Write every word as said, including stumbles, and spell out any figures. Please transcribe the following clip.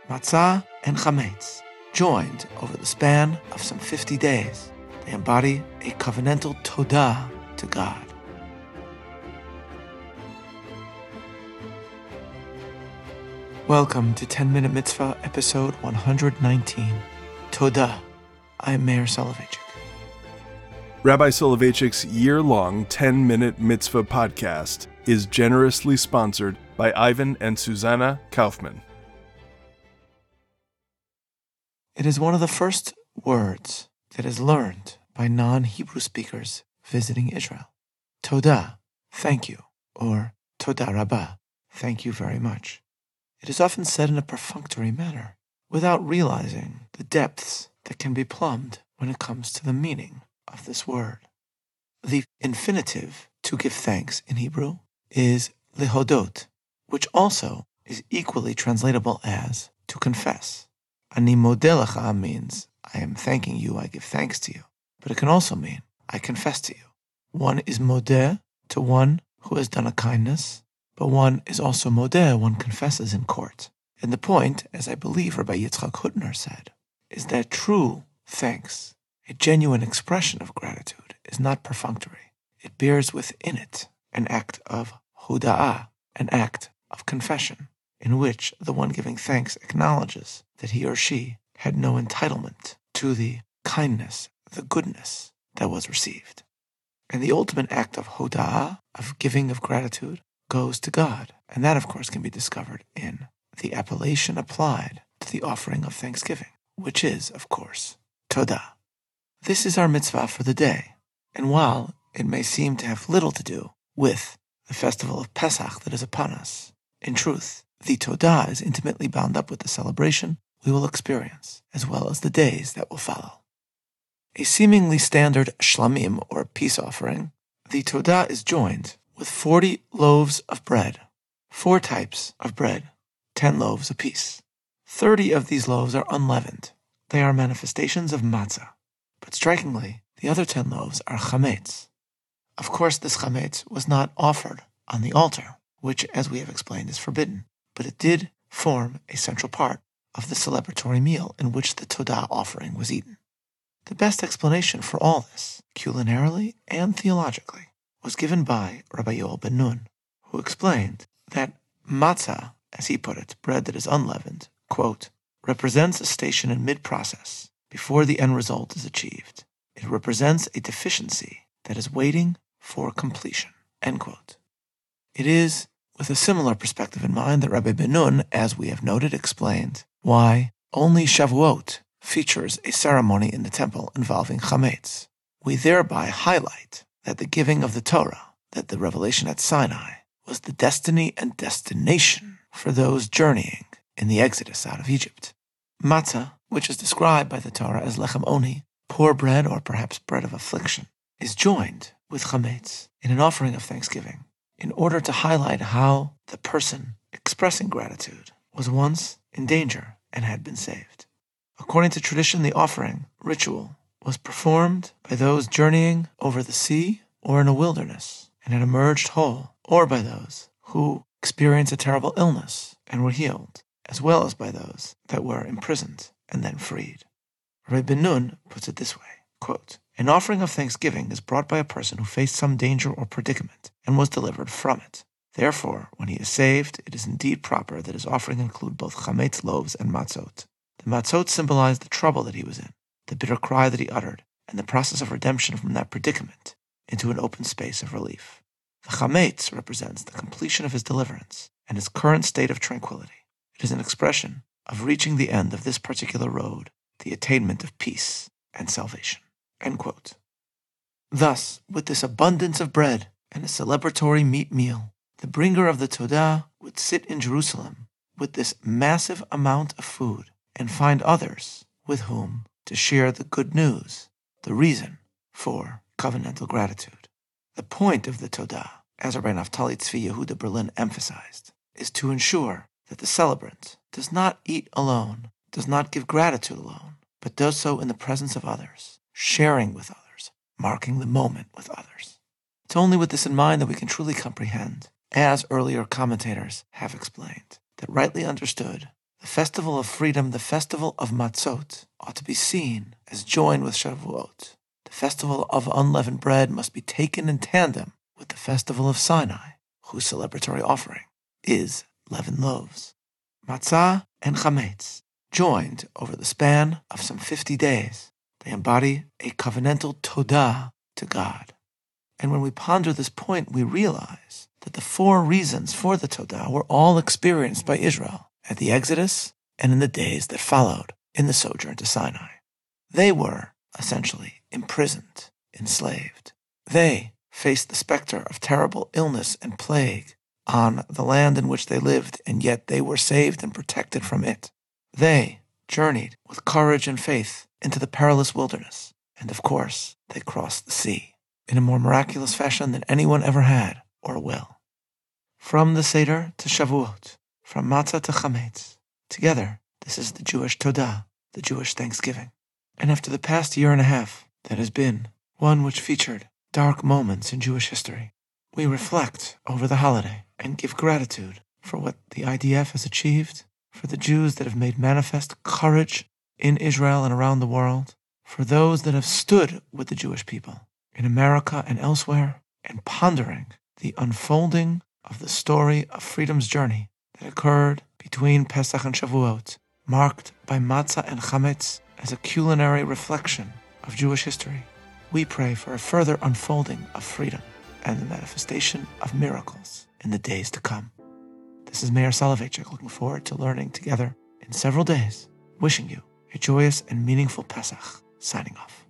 Matzah and chametz, joined over the span of some fifty days, they embody a covenantal todah to God. Welcome to ten minute Mitzvah, episode one hundred nineteen. Todah. I'm Meir Soloveichik. Rabbi Soloveitchik's year-long ten minute Mitzvah podcast is generously sponsored by Ivan and Susanna Kaufman. It is one of the first words that is learned by non-Hebrew speakers visiting Israel. Todah, thank you, or Todah Rabbah, thank you very much. It is often said in a perfunctory manner, without realizing the depths that can be plumbed when it comes to the meaning of this word. The infinitive to give thanks in Hebrew is lehodot, which also is equally translatable as to confess. Ani modeh lecha means I am thanking you, I give thanks to you. But it can also mean I confess to you. One is modeh to one who has done a kindness, but one is also modeh, one confesses in court. And the point, as I believe Rabbi Yitzchak Hutner said, is that true thanks, a genuine expression of gratitude, is not perfunctory. It bears within it an act of hoda'ah, an act of confession, in which the one giving thanks acknowledges that he or she had no entitlement to the kindness, the goodness that was received. And the ultimate act of hoda'ah, of giving of gratitude, goes to God. And that, of course, can be discovered in the appellation applied to the offering of thanksgiving, which is, of course, Todah. This is our mitzvah for the day. And while it may seem to have little to do with the festival of Pesach that is upon us, in truth, the Todah is intimately bound up with the celebration we will experience, as well as the days that will follow. A seemingly standard shlamim, or peace offering, the Todah is joined with forty loaves of bread, four types of bread, ten loaves apiece. Thirty of these loaves are unleavened. They are manifestations of matzah. But strikingly, the other ten loaves are chametz. Of course, this chametz was not offered on the altar, which, as we have explained, is forbidden, but it did form a central part of the celebratory meal in which the Todah offering was eaten. The best explanation for all this, culinarily and theologically, was given by Rabbi Yoel ben Nun, who explained that matzah, as he put it, bread that is unleavened, quote, represents a station in mid-process before the end result is achieved. It represents a deficiency that is waiting for completion, end quote. It is with a similar perspective in mind that Rabbi ben Nun, as we have noted, explained why only Shavuot features a ceremony in the temple involving chametz. We thereby highlight that the giving of the Torah, that the revelation at Sinai, was the destiny and destination for those journeying in the exodus out of Egypt. Matzah, which is described by the Torah as lechem oni, poor bread or perhaps bread of affliction, is joined with chametz in an offering of thanksgiving in order to highlight how the person expressing gratitude was once in danger and had been saved. According to tradition, the offering ritual was performed by those journeying over the sea or in a wilderness and had emerged whole, or by those who experienced a terrible illness and were healed, as well as by those that were imprisoned and then freed. Rabbi ben Nun puts it this way, quote, an offering of thanksgiving is brought by a person who faced some danger or predicament and was delivered from it. Therefore, when he is saved, it is indeed proper that his offering include both chametz loaves and matzot. The matzot symbolize the trouble that he was in, the bitter cry that he uttered, and the process of redemption from that predicament into an open space of relief. The chametz represents the completion of his deliverance and his current state of tranquility. It is an expression of reaching the end of this particular road, the attainment of peace and salvation. End quote. Thus, with this abundance of bread and a celebratory meat meal, the bringer of the Todah would sit in Jerusalem with this massive amount of food and find others with whom to share the good news, the reason for covenantal gratitude. The point of the Todah, as Rabbi Naftali Tzvi Yehuda Berlin emphasized, is to ensure that the celebrant does not eat alone, does not give gratitude alone, but does so in the presence of others, sharing with others, marking the moment with others. It's only with this in mind that we can truly comprehend, as earlier commentators have explained, that rightly understood, The festival of freedom, the festival of Matzot, ought to be seen as joined with Shavuot. The festival of unleavened bread must be taken in tandem with the festival of Sinai, whose celebratory offering is leavened loaves. Matzah and chametz, joined over the span of some fifty days, they embody a covenantal todah to God. And when we ponder this point, we realize that the four reasons for the todah were all experienced by Israel at the Exodus and in the days that followed in the sojourn to Sinai. They were, essentially, imprisoned, enslaved. They faced the specter of terrible illness and plague on the land in which they lived, and yet they were saved and protected from it. They journeyed with courage and faith into the perilous wilderness, and of course, they crossed the sea in a more miraculous fashion than anyone ever had or will. From the Seder to Shavuot, from Matzah to Chametz, together, this is the Jewish Todah, the Jewish Thanksgiving. And after the past year and a half that has been one which featured dark moments in Jewish history, we reflect over the holiday and give gratitude for what the I D F has achieved, for the Jews that have made manifest courage in Israel and around the world, for those that have stood with the Jewish people in America and elsewhere, and pondering the unfolding of the story of freedom's journey that occurred between Pesach and Shavuot, marked by matzah and chametz as a culinary reflection of Jewish history. We pray for a further unfolding of freedom and the manifestation of miracles in the days to come. This is Meir Soloveichik, looking forward to learning together in several days, wishing you a joyous and meaningful Pesach, signing off.